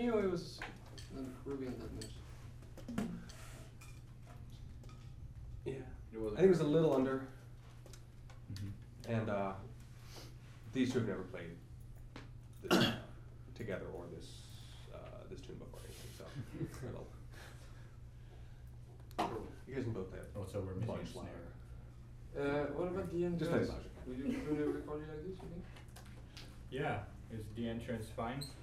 me, or it was not Ruby on that much? Yeah. It wasn't I think it was a little under. Mm-hmm. And these two have never played this, together or this this tune before anything, so it'll. You guys can both play it. Oh, so we're missing a much snare. louder. What about the Just play entrance? the logic. Would you record it like this, you think? Yeah, is the entrance fine?